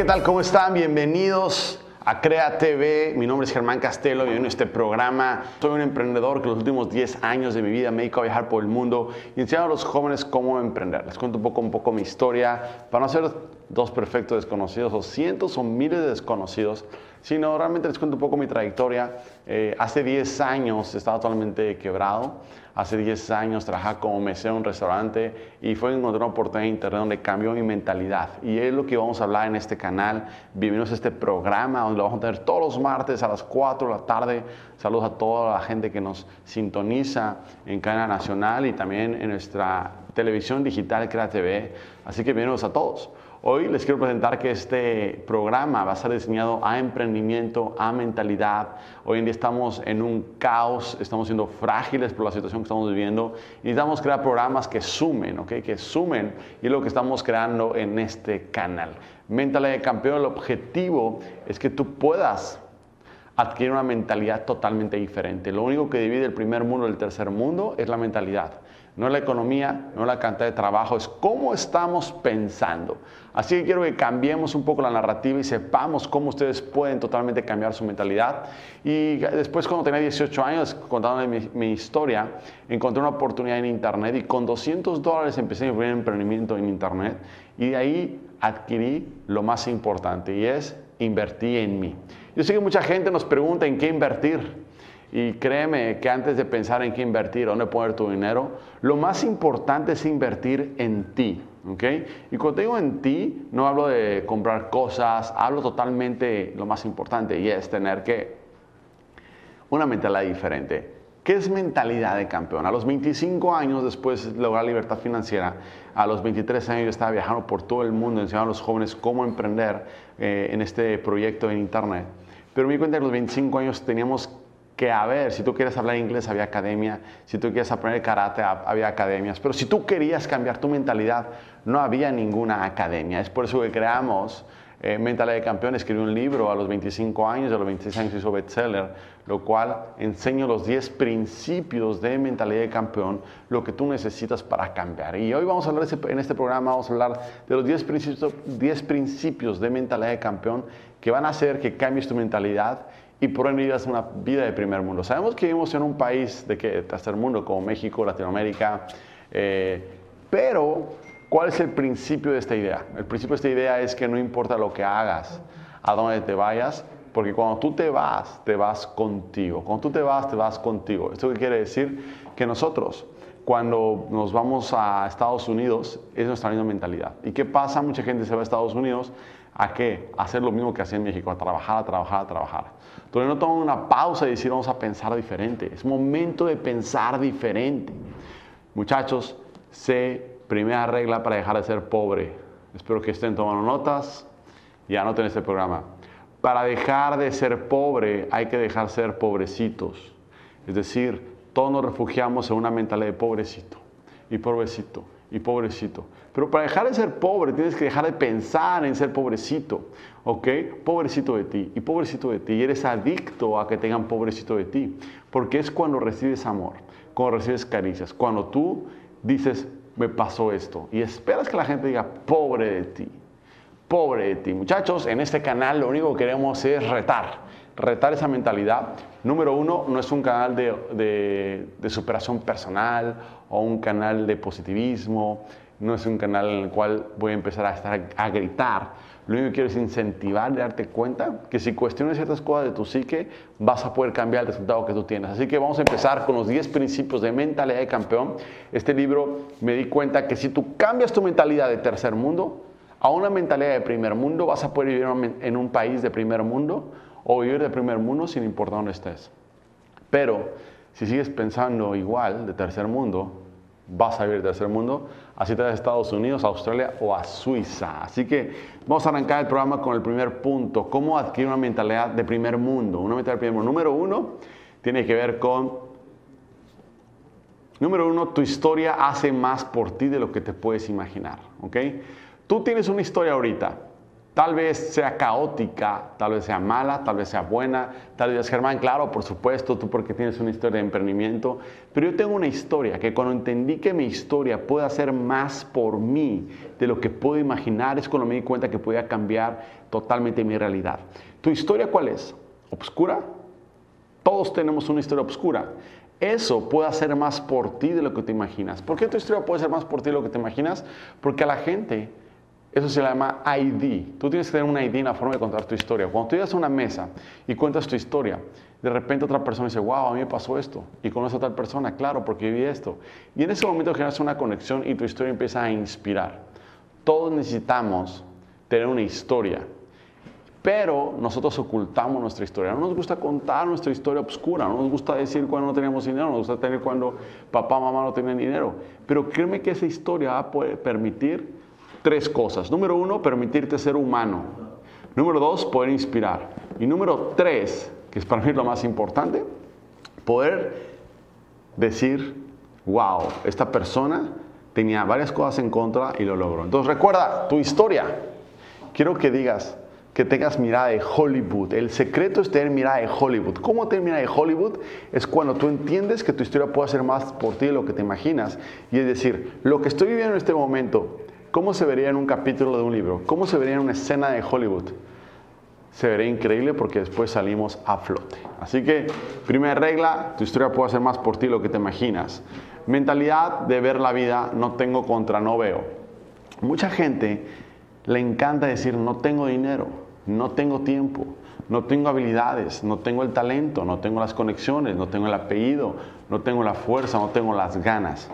tal? ¿Cómo están? Bienvenidos a Crea TV. Mi nombre es Germán Castelo y en este programa soy un emprendedor que los últimos 10 años de mi vida me dedico a viajar por el mundo y enseñar a los jóvenes cómo emprender. Les cuento un poco mi historia para no ser dos perfectos desconocidos o cientos o miles de desconocidos, sino realmente les cuento un poco mi trayectoria. Hace 10 años estaba totalmente quebrado. Hace 10 años trabajaba como mesero en un restaurante y fue encontrar una oportunidad en internet donde cambió mi mentalidad. Y es lo que vamos a hablar en este canal. Bienvenidos a este programa donde lo vamos a tener todos los martes a las 4 de la tarde. Saludos a toda la gente que nos sintoniza en cadena nacional y también en nuestra televisión digital Crea TV. Así que bienvenidos a todos. Hoy les quiero presentar que este programa va a ser diseñado a emprendimiento, a mentalidad. Hoy en día estamos en un caos, estamos siendo frágiles por la situación que estamos viviendo y necesitamos crear programas que sumen, ¿ok? Que sumen, y es lo que estamos creando en este canal. Mentalidad de campeón, el objetivo es que tú puedas adquirir una mentalidad totalmente diferente. Lo único que divide el primer mundo del tercer mundo es la mentalidad. No es la economía, no es la cantidad de trabajo, es cómo estamos pensando. Así que quiero que cambiemos un poco la narrativa y sepamos cómo ustedes pueden totalmente cambiar su mentalidad. Y después, cuando tenía 18 años, contando mi historia, encontré una oportunidad en internet y con $200 empecé mi primer emprendimiento en internet y de ahí adquirí lo más importante y es invertir en mí. Yo sé que mucha gente nos pregunta en qué invertir. Y créeme que antes de pensar en qué invertir, dónde poner tu dinero, lo más importante es invertir en ti, ¿ok? Y cuando digo en ti, no hablo de comprar cosas, hablo totalmente lo más importante y es tener una mentalidad diferente. ¿Qué es mentalidad de campeón? A los 25 años, después de lograr libertad financiera, a los 23 años yo estaba viajando por todo el mundo, enseñando a los jóvenes cómo emprender en este proyecto en internet. Pero me di cuenta que a los 25 años teníamos que, a ver, si tú quieres hablar inglés había academia, si tú quieres aprender karate había academias, pero si tú querías cambiar tu mentalidad no había ninguna academia. Es por eso que creamos Mentalidad de Campeón. Escribí un libro a los 25 años, a los 26 años hizo bestseller, lo cual enseño los 10 principios de mentalidad de campeón, lo que tú necesitas para cambiar. Y hoy vamos a hablar en este programa, vamos a hablar de los 10 principios de mentalidad de campeón que van a hacer que cambies tu mentalidad y por ende vivas una vida de primer mundo. Sabemos que vivimos en un país de tercer mundo como México, Latinoamérica, pero ¿cuál es el principio de esta idea? El principio de esta idea es que no importa lo que hagas, a dónde te vayas, porque cuando tú te vas contigo. Cuando tú te vas contigo. ¿Esto qué quiere decir? Que nosotros, cuando nos vamos a Estados Unidos, es nuestra misma mentalidad. ¿Y qué pasa? Mucha gente se va a Estados Unidos, ¿a qué? A hacer lo mismo que hacía en México, a trabajar. Entonces no toman una pausa y decir vamos a pensar diferente. Es momento de pensar diferente. Muchachos, primera regla para dejar de ser pobre. Espero que estén tomando notas y anoten este programa. Para dejar de ser pobre hay que dejar ser pobrecitos. Es decir, todos nos refugiamos en una mentalidad de pobrecito y pobrecito y pobrecito. Pero para dejar de ser pobre tienes que dejar de pensar en ser pobrecito, ¿ok? Pobrecito de ti y pobrecito de ti. Y eres adicto a que tengan pobrecito de ti, porque es cuando recibes amor, cuando recibes caricias, cuando tú dices, me pasó esto, y esperas que la gente diga, pobre de ti. Pobre de ti. Muchachos, en este canal lo único que queremos es retar esa mentalidad. Número uno, no es un canal de superación personal o un canal de positivismo, no es un canal en el cual voy a empezar a gritar. Lo único que quiero es incentivar y darte cuenta que si cuestionas ciertas cosas de tu psique, vas a poder cambiar el resultado que tú tienes. Así que vamos a empezar con los 10 principios de mentalidad de campeón. Este libro me di cuenta que si tú cambias tu mentalidad de tercer mundo a una mentalidad de primer mundo, vas a poder vivir en un país de primer mundo o vivir de primer mundo sin importar dónde estés. Pero si sigues pensando igual de tercer mundo, vas a vivir de tercer mundo, así te vas a Estados Unidos, a Australia o a Suiza. Así que vamos a arrancar el programa con el primer punto, cómo adquirir una mentalidad de primer mundo. Una mentalidad de primer mundo. Número uno, tiene que ver con, tu historia hace más por ti de lo que te puedes imaginar, ¿ok? Tú tienes una historia ahorita, Tal vez sea caótica, tal vez sea mala, tal vez sea buena. Tal vez, Germán, claro, por supuesto, tú porque tienes una historia de emprendimiento. Pero yo tengo una historia que cuando entendí que mi historia puede hacer más por mí de lo que puedo imaginar, es cuando me di cuenta que podía cambiar totalmente mi realidad. ¿Tu historia cuál es? ¿Obscura? Todos tenemos una historia oscura. Eso puede hacer más por ti de lo que te imaginas. ¿Por qué tu historia puede ser más por ti de lo que te imaginas? Porque a la gente, eso se llama ID. Tú tienes que tener una ID en la forma de contar tu historia. Cuando tú llegas a una mesa y cuentas tu historia, de repente otra persona dice, wow, a mí me pasó esto. Y conoce a tal persona, claro, porque viví esto. Y en ese momento generas una conexión y tu historia empieza a inspirar. Todos necesitamos tener una historia. Pero nosotros ocultamos nuestra historia. No nos gusta contar nuestra historia oscura. No nos gusta decir cuando no teníamos dinero. No nos gusta tener cuando papá, mamá no tenían dinero. Pero créeme que esa historia va a poder permitir 3 cosas. Número 1, permitirte ser humano. Número 2, poder inspirar. Y número 3, que es para mí lo más importante, poder decir, wow, esta persona tenía varias cosas en contra y lo logró. Entonces recuerda tu historia. Quiero que digas, que tengas mirada de Hollywood. El secreto es tener mirada de Hollywood. ¿Cómo tener mirada de Hollywood? Es cuando tú entiendes que tu historia puede ser más por ti de lo que te imaginas. Y es decir, lo que estoy viviendo en este momento, ¿cómo se vería en un capítulo de un libro? ¿Cómo se vería en una escena de Hollywood? Se vería increíble porque después salimos a flote. Así que, primera regla, tu historia puede ser más por ti de lo que te imaginas. Mentalidad de ver la vida, no tengo contra no veo. Mucha gente le encanta decir, no tengo dinero. No tengo tiempo, no tengo habilidades, no tengo el talento, no tengo las conexiones, no tengo el apellido, no tengo la fuerza, no tengo las ganas.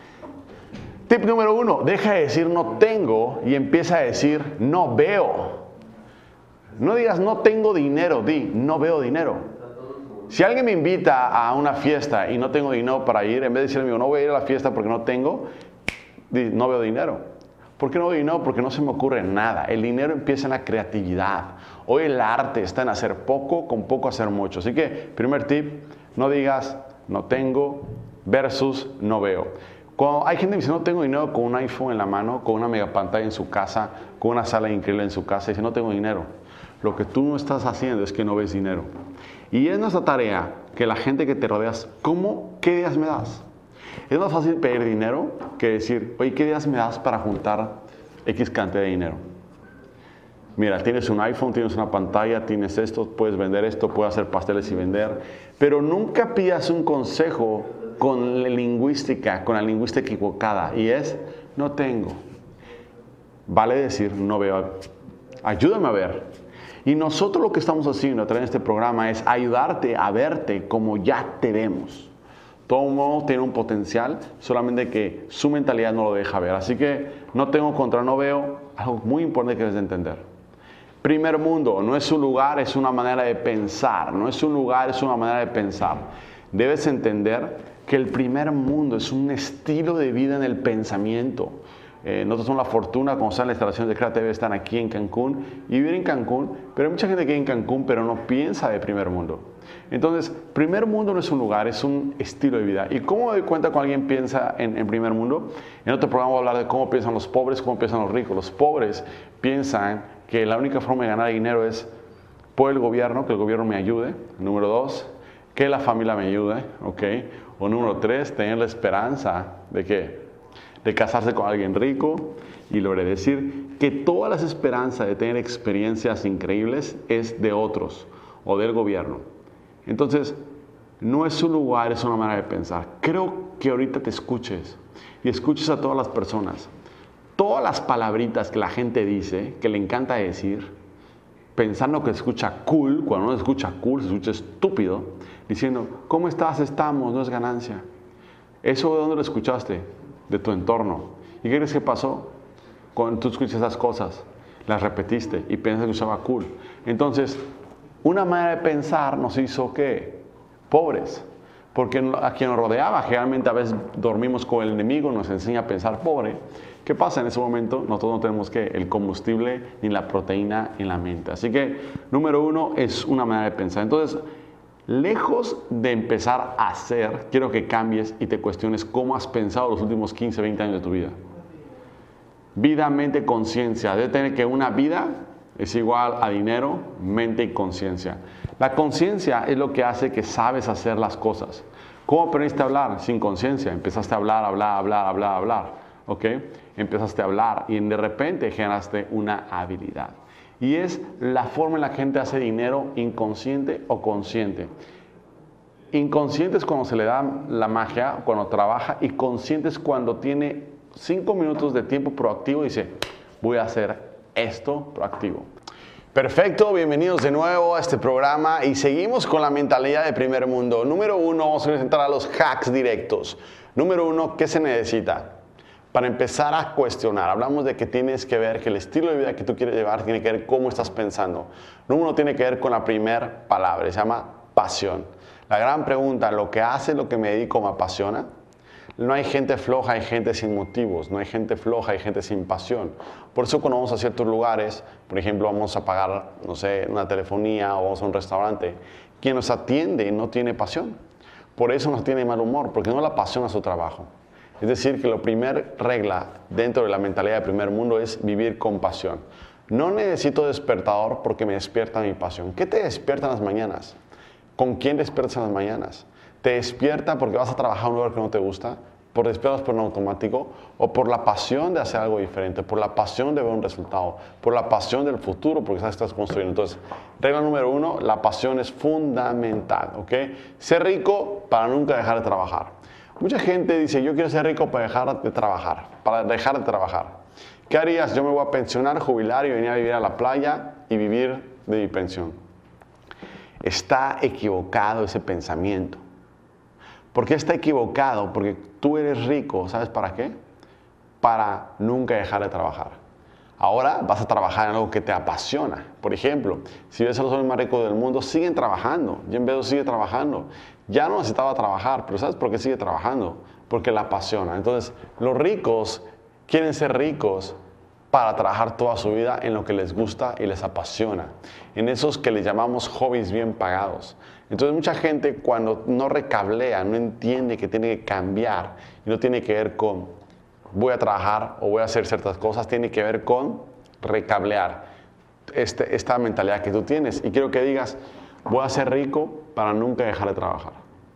Tip número 1, deja de decir no tengo y empieza a decir no veo. No digas no tengo dinero, di no veo dinero. Si alguien me invita a una fiesta y no tengo dinero para ir, en vez de decirle no voy a ir a la fiesta porque no tengo, di no veo dinero. ¿Por qué no veo dinero? Porque no se me ocurre nada. El dinero empieza en la creatividad. Hoy el arte está en hacer poco, con poco hacer mucho. Así que, primer tip, no digas no tengo versus no veo. Cuando hay gente que dice no tengo dinero con un iPhone en la mano, con una mega pantalla en su casa, con una sala increíble en su casa, y dice no tengo dinero. Lo que tú no estás haciendo es que no ves dinero. Y es nuestra tarea que la gente que te rodeas, ¿qué días me das? Es más fácil pedir dinero que decir, oye, ¿qué días me das para juntar X cantidad de dinero? Mira, tienes un iPhone, tienes una pantalla, tienes esto, puedes vender esto, puedes hacer pasteles y vender. Pero nunca pidas un consejo con la lingüística equivocada. Y es, no tengo. Vale decir, no veo. Ayúdame a ver. Y nosotros lo que estamos haciendo a través de este programa es ayudarte a verte como ya te vemos. Todo mundo tiene un potencial, solamente que su mentalidad no lo deja ver. Así que no tengo contra no veo, algo muy importante que debes de entender. Primer mundo, no es un lugar, es una manera de pensar. No es un lugar, es una manera de pensar. Debes entender que el primer mundo es un estilo de vida en el pensamiento. Nosotros tenemos la fortuna, cuando están en la instalación de CreaTV, están aquí en Cancún y vivir en Cancún, pero hay mucha gente que vive en Cancún, pero no piensa de primer mundo. Entonces, primer mundo no es un lugar, es un estilo de vida. ¿Y cómo me doy cuenta cuando alguien piensa en primer mundo? En otro programa voy a hablar de cómo piensan los pobres, cómo piensan los ricos. Los pobres piensan que la única forma de ganar dinero es por el gobierno, que el gobierno me ayude. Número 2, que la familia me ayude, ¿ok? O número 3, tener la esperanza de que de casarse con alguien rico, y logré decir que todas las esperanzas de tener experiencias increíbles es de otros o del gobierno. Entonces, no es un lugar, es una manera de pensar. Creo que ahorita te escuches y escuches a todas las personas. Todas las palabritas que la gente dice, que le encanta decir, pensando que se escucha cool, cuando no se escucha cool, se escucha estúpido, diciendo, ¿cómo estás? Estamos, no es ganancia. ¿Eso de dónde lo escuchaste? De tu entorno. ¿Y qué crees que pasó? Cuando tú escuchas esas cosas, las repetiste y piensas que usaba cool. Entonces, una manera de pensar nos hizo, ¿qué? Pobres. Porque a quien nos rodeaba, generalmente a veces dormimos con el enemigo, nos enseña a pensar pobre. ¿Qué pasa en ese momento? Nosotros no tenemos, ¿qué? El combustible ni la proteína en la mente. Así que, número 1 es una manera de pensar. Entonces, lejos de empezar a hacer, quiero que cambies y te cuestiones cómo has pensado los últimos 15, 20 años de tu vida. Vida, mente, conciencia. Debe tener que una vida es igual a dinero, mente y conciencia. La conciencia es lo que hace que sabes hacer las cosas. ¿Cómo aprendiste a hablar? Sin conciencia. Empezaste a hablar. ¿Ok? Empezaste a hablar y de repente generaste una habilidad. Y es la forma en la que la gente hace dinero inconsciente o consciente. Inconsciente es cuando se le da la magia, cuando trabaja, y consciente es cuando tiene 5 minutos de tiempo proactivo y dice, voy a hacer esto proactivo. Perfecto, bienvenidos de nuevo a este programa y seguimos con la mentalidad de primer mundo. Número 1, vamos a presentar a los hacks directos. Número 1, ¿qué se necesita? Para empezar a cuestionar, hablamos de que tienes que ver que el estilo de vida que tú quieres llevar tiene que ver cómo estás pensando. Número 1 tiene que ver con la primera palabra, se llama pasión. La gran pregunta, ¿lo que hace, lo que me dedico me apasiona? No hay gente floja, hay gente sin motivos. No hay gente floja, hay gente sin pasión. Por eso cuando vamos a ciertos lugares, por ejemplo, vamos a pagar, no sé, una telefonía o vamos a un restaurante, quien nos atiende no tiene pasión. Por eso no tiene mal humor, porque no le apasiona su trabajo. Es decir, que la primera regla dentro de la mentalidad de primer mundo es vivir con pasión. No necesito despertador porque me despierta mi pasión. ¿Qué te despierta en las mañanas? ¿Con quién despiertas en las mañanas? ¿Te despierta porque vas a trabajar en un lugar que no te gusta? ¿Por despiertas por un automático? ¿O por la pasión de hacer algo diferente? ¿Por la pasión de ver un resultado? ¿Por la pasión del futuro? Porque sabes que estás construyendo. Entonces, regla número 1, la pasión es fundamental. ¿Ok? Ser rico para nunca dejar de trabajar. Mucha gente dice, yo quiero ser rico para dejar de trabajar. ¿Qué harías? Yo me voy a pensionar, jubilar y venir a vivir a la playa y vivir de mi pensión. Está equivocado ese pensamiento. ¿Por qué está equivocado? Porque tú eres rico, ¿sabes para qué? Para nunca dejar de trabajar. Ahora vas a trabajar en algo que te apasiona. Por ejemplo, si ves a los hombres más ricos del mundo, siguen trabajando. Jeff Bezos sigue trabajando. Ya no necesitaba trabajar, pero ¿sabes por qué sigue trabajando? Porque le apasiona. Entonces, los ricos quieren ser ricos para trabajar toda su vida en lo que les gusta y les apasiona. En esos que les llamamos hobbies bien pagados. Entonces mucha gente cuando no recablea, no entiende que tiene que cambiar y no tiene que ver con voy a trabajar o voy a hacer ciertas cosas, tiene que ver con recablear esta mentalidad que tú tienes. Y quiero que digas, voy a ser rico para nunca dejar de trabajar.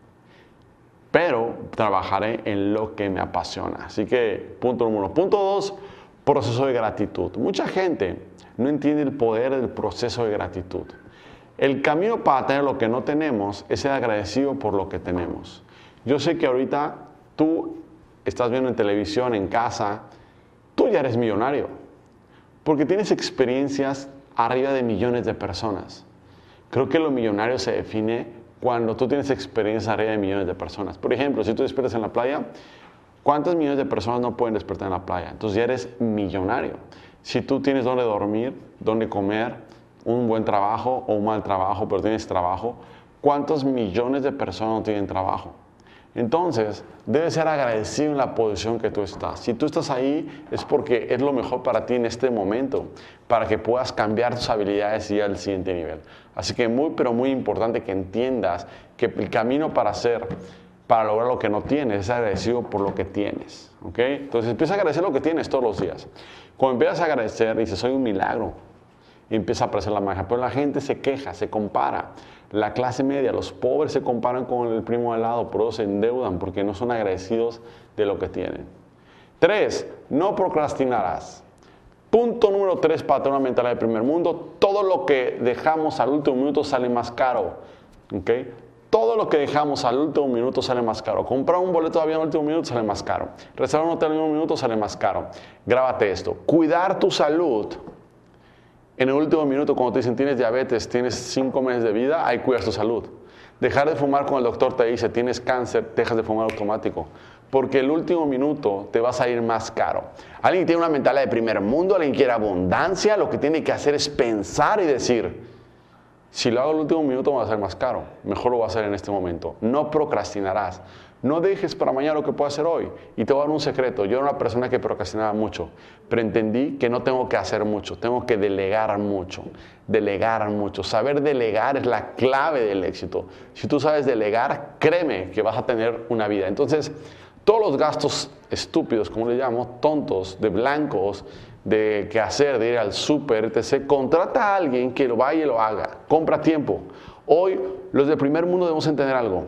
Pero trabajaré en lo que me apasiona. Así que punto número 1. Punto 2, proceso de gratitud. Mucha gente no entiende el poder del proceso de gratitud. El camino para tener lo que no tenemos es ser agradecido por lo que tenemos. Yo sé que ahorita tú estás viendo en televisión, en casa, tú ya eres millonario. Porque tienes experiencias arriba de millones de personas. Creo que lo millonario se define cuando tú tienes experiencias arriba de millones de personas. Por ejemplo, si tú despiertas en la playa, ¿cuántos millones de personas no pueden despertar en la playa? Entonces ya eres millonario. Si tú tienes dónde dormir, dónde comer, un buen trabajo o un mal trabajo, pero tienes trabajo, ¿cuántos millones de personas no tienen trabajo? Entonces, debes ser agradecido en la posición que tú estás. Si tú estás ahí, es porque es lo mejor para ti en este momento, para que puedas cambiar tus habilidades y ir al siguiente nivel. Así que pero muy importante que entiendas que el camino para lograr lo que no tienes, es agradecido por lo que tienes. ¿Ok? Entonces, empieza a agradecer lo que tienes todos los días. Cuando empiezas a agradecer, dices, soy un milagro. Y empieza a aparecer la magia. Pero la gente se queja, se compara. La clase media, los pobres se comparan con el primo al lado, por eso se endeudan, porque no son agradecidos de lo que tienen. 3, no procrastinarás. Punto número 3 para tener una mentalidad de primer mundo, todo lo que dejamos al último minuto sale más caro. ¿Okay? Todo lo que dejamos al último minuto sale más caro. Comprar un boleto de avión al último minuto sale más caro. Reservar un hotel al último minuto sale más caro. Grábate esto. Cuidar tu salud. En el último minuto, cuando te dicen tienes diabetes, tienes 5 meses de vida, ahí cuidas tu salud. Dejar de fumar cuando el doctor te dice tienes cáncer, dejas de fumar automático. Porque el último minuto te vas a ir más caro. Alguien que tiene una mentalidad de primer mundo, alguien que quiere abundancia, lo que tiene que hacer es pensar y decir, si lo hago el último minuto me va a ser más caro, mejor lo voy a hacer en este momento. No procrastinarás. No dejes para mañana lo que puedo hacer hoy. Y te voy a dar un secreto. Yo era una persona que procrastinaba mucho, pero entendí que no tengo que hacer mucho, tengo que delegar mucho. Delegar mucho. Saber delegar es la clave del éxito. Si tú sabes delegar, créeme que vas a tener una vida. Entonces, todos los gastos estúpidos, como le llamo, tontos, de blancos, de qué hacer, de ir al súper, etc., contrata a alguien que lo vaya y lo haga. Compra tiempo. Hoy, los del primer mundo debemos entender algo.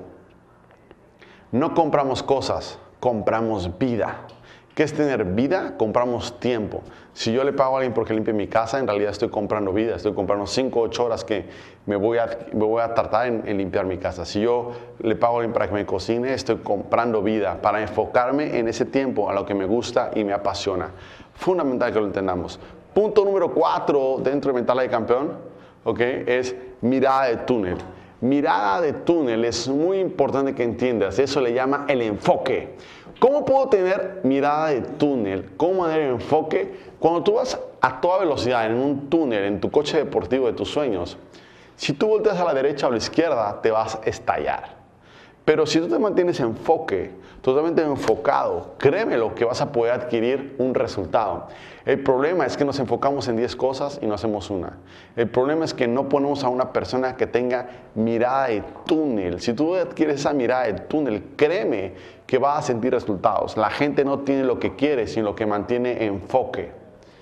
No compramos cosas, compramos vida. ¿Qué es tener vida? Compramos tiempo. Si yo le pago a alguien porque limpie mi casa, en realidad estoy comprando vida. Estoy comprando 5 o 8 horas que me voy a tardar en limpiar mi casa. Si yo le pago a alguien para que me cocine, estoy comprando vida para enfocarme en ese tiempo a lo que me gusta y me apasiona. Fundamental que lo entendamos. Punto número 4 dentro de Mentalidad de Campeón, ¿okay? Es mirada de túnel. Mirada de túnel es muy importante que entiendas. Eso le llama el enfoque. ¿Cómo puedo tener mirada de túnel? ¿Cómo tener enfoque? Cuando tú vas a toda velocidad en un túnel, en tu coche deportivo de tus sueños, si tú volteas a la derecha o a la izquierda, te vas a estallar. Pero si tú te mantienes enfoque, totalmente enfocado, créeme lo que vas a poder adquirir un resultado. El problema es que nos enfocamos en 10 cosas y no hacemos una. El problema es que no ponemos a una persona que tenga mirada de túnel. Si tú adquieres esa mirada de túnel, créeme que vas a sentir resultados. La gente no tiene lo que quiere, sino lo que mantiene enfoque.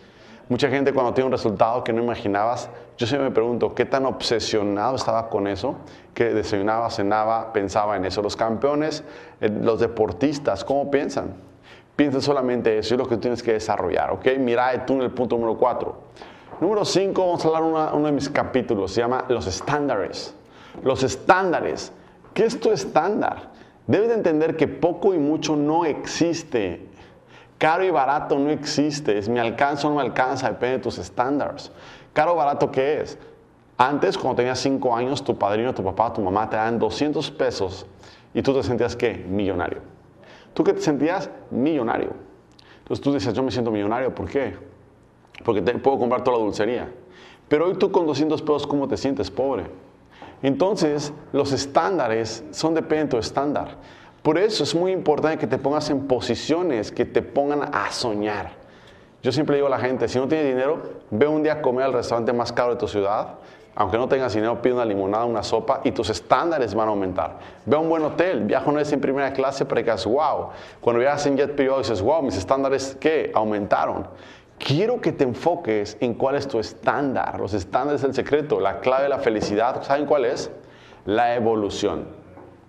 Mucha gente cuando tiene un resultado que no imaginabas, yo siempre me pregunto, ¿qué tan obsesionado estaba con eso? Que desayunaba, cenaba, pensaba en eso. Los campeones, los deportistas, ¿cómo piensan? Piensan solamente eso, es lo que tú tienes que desarrollar, ¿ok? Mirada de túnel, punto número 4. Número 5, vamos a hablar uno de mis capítulos, se llama los estándares. Los estándares, ¿qué es tu estándar? Debes de entender que poco y mucho no existe. Caro y barato no existe, es me alcanza o no me alcanza, depende de tus estándares. Caro o barato, ¿qué es? Antes, cuando tenías 5 años, tu padrino, tu papá, tu mamá te dan 200 pesos y tú te sentías, ¿qué? Millonario. ¿Tú qué te sentías? Millonario. Entonces tú dices, yo me siento millonario, ¿por qué? Porque puedo comprar toda la dulcería. Pero hoy tú con 200 pesos, ¿cómo te sientes? Pobre. Entonces, los estándares dependen de tu estándar. Por eso es muy importante que te pongas en posiciones que te pongan a soñar. Yo siempre digo a la gente, si no tienes dinero, ve un día a comer al restaurante más caro de tu ciudad. Aunque no tengas dinero, pide una limonada, una sopa y tus estándares van a aumentar. Ve a un buen hotel, viaja una vez en primera clase para que digas, wow. Cuando viajas en jet privado dices, wow, mis estándares, ¿qué? Aumentaron. Quiero que te enfoques en cuál es tu estándar. Los estándares es el secreto, la clave de la felicidad. ¿Saben cuál es? La evolución.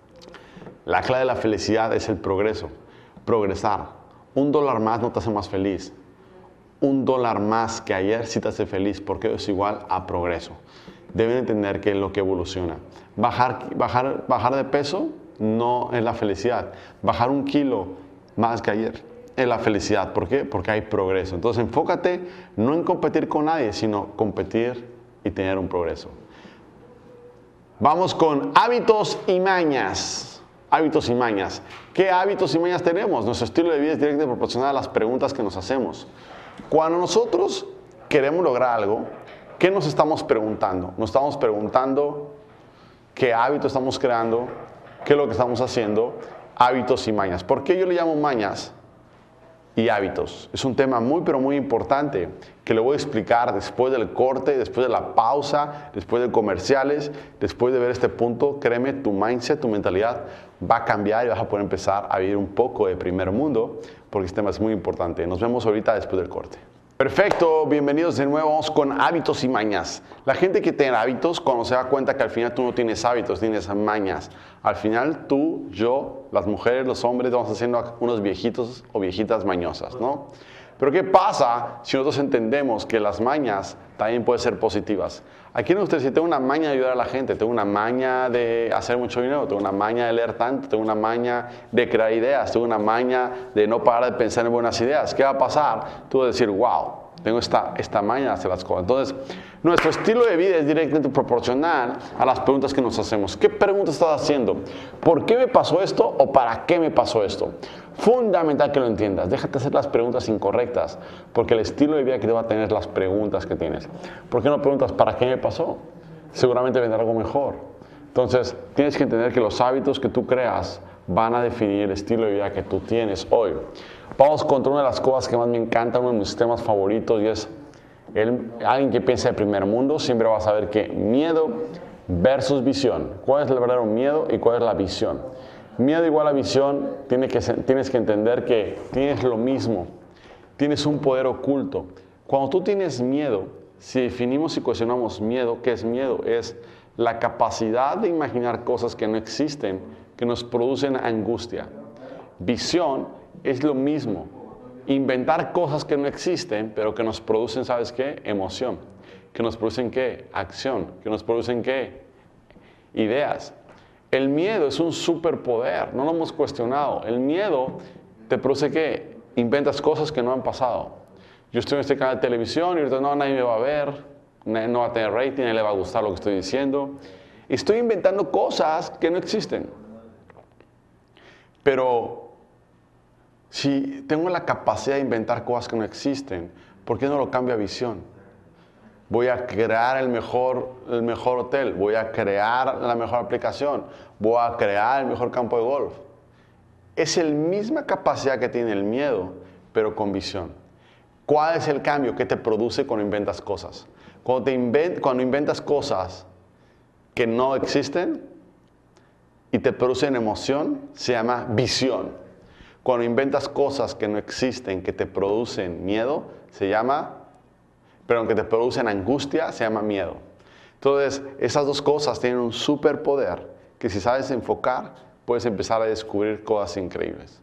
La clave de la felicidad es el progreso, progresar. $1 más no te hace más feliz. $1 más que ayer sí te hace feliz porque es igual a progreso. Deben entender que es lo que evoluciona. Bajar de peso no es la felicidad. Bajar 1 kilo más que ayer es la felicidad. ¿Por qué? Porque hay progreso. Entonces enfócate no en competir con nadie, sino competir y tener un progreso. Vamos con hábitos y mañas. Hábitos y mañas. ¿Qué hábitos y mañas tenemos? Nuestro estilo de vida es directamente proporcional a las preguntas que nos hacemos. Cuando nosotros queremos lograr algo, ¿qué nos estamos preguntando? Nos estamos preguntando qué hábito estamos creando, qué es lo que estamos haciendo, hábitos y mañas. ¿Por qué yo le llamo mañas y hábitos? Es un tema muy, pero muy importante que le voy a explicar después del corte, después de la pausa, después de comerciales, después de ver este punto. Créeme, tu mindset, tu mentalidad va a cambiar y vas a poder empezar a vivir un poco de primer mundo, porque este tema es muy importante. Nos vemos ahorita después del corte. Perfecto, bienvenidos de nuevo, vamos con hábitos y mañas. La gente que tiene hábitos, cuando se da cuenta que al final tú no tienes hábitos, tienes mañas. Al final tú, yo, las mujeres, los hombres, vamos haciendo unos viejitos o viejitas mañosas, ¿no? Pero ¿qué pasa si nosotros entendemos que las mañas también pueden ser positivas? Aquí no usted si tengo una maña de ayudar a la gente, tengo una maña de hacer mucho dinero, tengo una maña de leer tanto, tengo una maña de crear ideas, tengo una maña de no parar de pensar en buenas ideas. ¿Qué va a pasar? Tú vas a decir, wow, tengo esta maña de hacer las cosas. Entonces, nuestro estilo de vida es directamente proporcional a las preguntas que nos hacemos. ¿Qué preguntas estás haciendo? ¿Por qué me pasó esto o para qué me pasó esto? Fundamental que lo entiendas. Déjate hacer las preguntas incorrectas, porque el estilo de vida que te va a tener es las preguntas que tienes. ¿Por qué no preguntas para qué me pasó? Seguramente vendrá algo mejor. Entonces, tienes que entender que los hábitos que tú creas van a definir el estilo de vida que tú tienes hoy. Vamos contra una de las cosas que más me encanta, uno de mis temas favoritos, y es alguien que piensa de primer mundo siempre va a saber que miedo versus visión. ¿Cuál es el verdadero miedo y cuál es la visión? Miedo igual a visión, tienes que entender que tienes lo mismo, tienes un poder oculto. Cuando tú tienes miedo, si definimos y cuestionamos miedo, ¿qué es miedo? Es la capacidad de imaginar cosas que no existen, que nos producen angustia. Visión es lo mismo, inventar cosas que no existen, pero que nos producen, ¿sabes qué? Emoción. Que nos producen, ¿qué? Acción. Que nos producen, ¿qué? Ideas. El miedo es un superpoder, no lo hemos cuestionado. El miedo te produce, ¿qué? Inventas cosas que no han pasado. Yo estoy en este canal de televisión y ahorita no, nadie me va a ver, no va a tener rating, nadie le va a gustar lo que estoy diciendo. Estoy inventando cosas que no existen. Pero si tengo la capacidad de inventar cosas que no existen, ¿por qué no lo cambio a visión? Voy a crear el mejor hotel, voy a crear la mejor aplicación, voy a crear el mejor campo de golf. Es la misma capacidad que tiene el miedo, pero con visión. ¿Cuál es el cambio que te produce cuando inventas cosas? Cuando inventas cosas que no existen y te producen emoción, se llama visión. Cuando inventas cosas que no existen, que te producen miedo, que te producen angustia, se llama miedo. Entonces, esas dos cosas tienen un superpoder que si sabes enfocar, puedes empezar a descubrir cosas increíbles.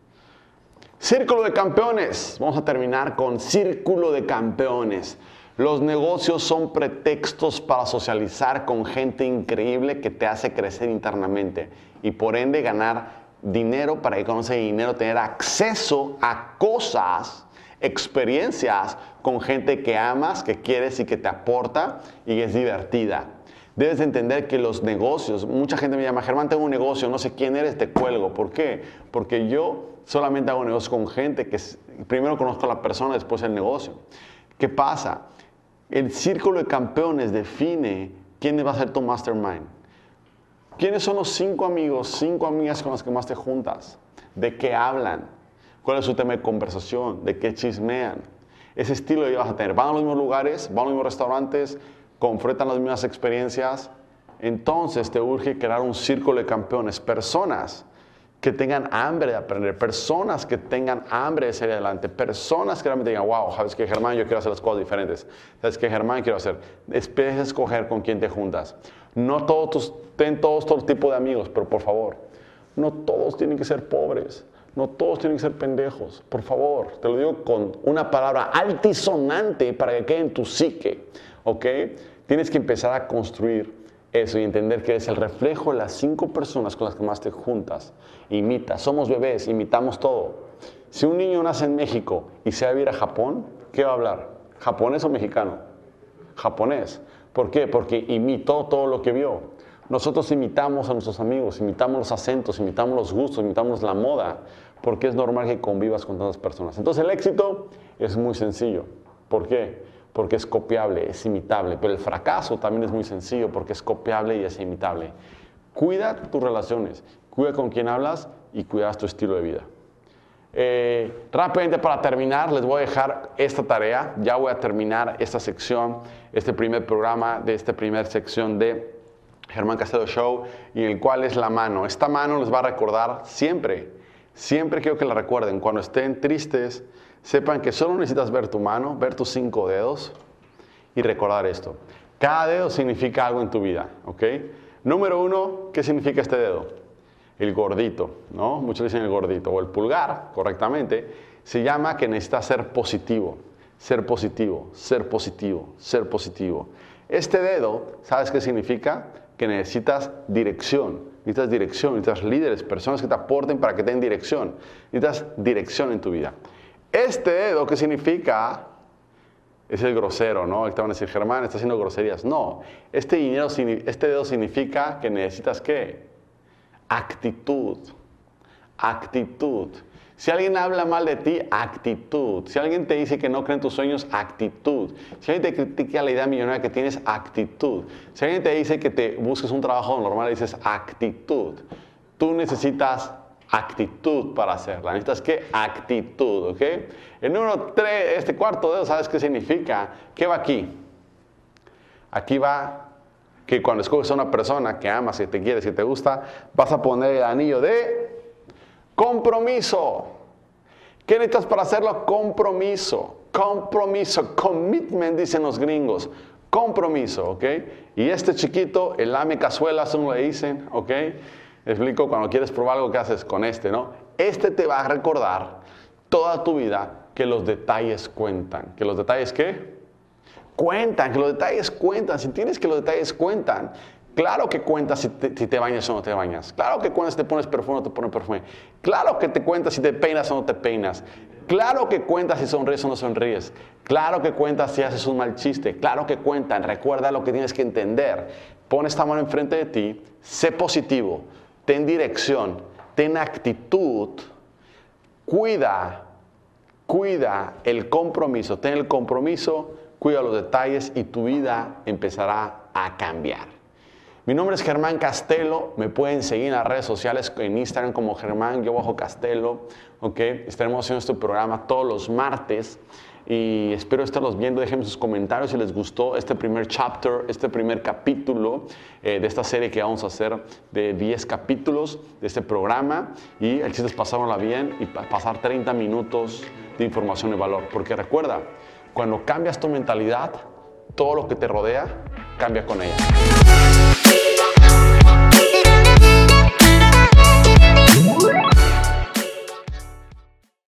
Círculo de campeones. Vamos a terminar con círculo de campeones. Los negocios son pretextos para socializar con gente increíble que te hace crecer internamente y por ende ganar dinero para que con ese dinero tener acceso a cosas, experiencias con gente que amas, que quieres y que te aporta y es divertida. Debes de entender que los negocios, mucha gente me llama, Germán, tengo un negocio, no sé quién eres, te cuelgo. ¿Por qué? Porque yo solamente hago negocios con gente que primero conozco a la persona, después el negocio. ¿Qué pasa? El círculo de campeones define quién va a ser tu mastermind. ¿Quiénes son los 5 amigos, 5 amigas con las que más te juntas? ¿De qué hablan? ¿Cuál es su tema de conversación? ¿De qué chismean? Ese estilo de vida vas a tener. Van a los mismos lugares, van a los mismos restaurantes, confrontan las mismas experiencias. Entonces te urge crear un círculo de campeones, personas que tengan hambre de aprender, personas que tengan hambre de salir adelante, personas que realmente digan, wow, ¿sabes qué, Germán? Yo quiero hacer las cosas diferentes. ¿Sabes qué, Germán? Quiero hacer. Empieza a escoger con quién te juntas. No ten todo tipo de amigos, pero por favor, no todos tienen que ser pobres. No todos tienen que ser pendejos. Por favor, te lo digo con una palabra altisonante para que quede en tu psique. ¿Ok? Tienes que empezar a construir eso y entender que es el reflejo de las 5 personas con las que más te juntas. Imitas. Somos bebés, imitamos todo. Si un niño nace en México y se va a vivir a Japón, ¿qué va a hablar? ¿Japonés o mexicano? Japonés. ¿Por qué? Porque imitó todo lo que vio. Nosotros imitamos a nuestros amigos, imitamos los acentos, imitamos los gustos, imitamos la moda, porque es normal que convivas con tantas personas. Entonces el éxito es muy sencillo. ¿Por qué? Porque es copiable, es imitable. Pero el fracaso también es muy sencillo porque es copiable y es imitable. Cuida tus relaciones, cuida con quién hablas y cuida tu estilo de vida. Rápidamente para terminar, les voy a dejar esta tarea. Ya voy a terminar esta sección, este primer programa de esta primera sección de Germán Castelo Show, y el cual es la mano. Esta mano les va a recordar siempre, siempre quiero que la recuerden. Cuando estén tristes, sepan que solo necesitas ver tu mano, ver tus 5 dedos y recordar esto. Cada dedo significa algo en tu vida, ¿ok? Número 1, ¿qué significa este dedo? El gordito, ¿no? Muchos dicen el gordito, o el pulgar, correctamente. Se llama que necesitas ser positivo, ser positivo, ser positivo, ser positivo. Este dedo, ¿sabes qué significa? Que necesitas dirección, necesitas líderes, personas que te aporten para que tengan dirección. Necesitas dirección en tu vida. Este dedo, ¿qué significa? Es el grosero, ¿no? Te van a decir, Germán, está haciendo groserías. No, este dedo significa que necesitas, ¿qué? Actitud, actitud. Si alguien habla mal de ti, actitud. Si alguien te dice que no cree en tus sueños, actitud. Si alguien te critica la idea millonaria que tienes, actitud. Si alguien te dice que te busques un trabajo normal, dices actitud. Tú necesitas actitud para hacerla. ¿Necesitas qué? Actitud, ¿ok? El número 3, este cuarto dedo, ¿sabes qué significa? ¿Qué va aquí? Aquí va que cuando escoges a una persona que amas, que te quieres, que te gusta, vas a poner el anillo de compromiso. ¿Qué necesitas para hacerlo? Compromiso. Compromiso, commitment, dicen los gringos. Compromiso, ¿ok? Y este chiquito, el lame cazuelas, uno le dicen, ¿ok? Me explico, cuando quieres probar algo, ¿qué haces con este, no? Este te va a recordar toda tu vida que los detalles cuentan. ¿Que los detalles qué? Cuentan, que los detalles cuentan. Si tienes que los detalles cuentan, claro que cuenta si te bañas o no te bañas. Claro que cuenta si te pones perfume o no te pones perfume. Claro que te cuenta si te peinas o no te peinas. Claro que cuenta si sonríes o no sonríes. Claro que cuenta si haces un mal chiste. Claro que cuentan. Recuerda lo que tienes que entender. Pon esta mano enfrente de ti. Sé positivo. Ten dirección. Ten actitud. Cuida el compromiso. Ten el compromiso. Cuida los detalles y tu vida empezará a cambiar. Mi nombre es Germán Castelo, me pueden seguir en las redes sociales, en Instagram como Germán-Castelo, ¿ok? Estaremos haciendo este programa todos los martes y espero estarlos viendo. Déjenme sus comentarios si les gustó este primer chapter, este primer capítulo de esta serie que vamos a hacer de 10 capítulos de este programa, y el chiste es pasárnosla bien y pasar 30 minutos de información y valor, porque recuerda, cuando cambias tu mentalidad, todo lo que te rodea cambia con ella.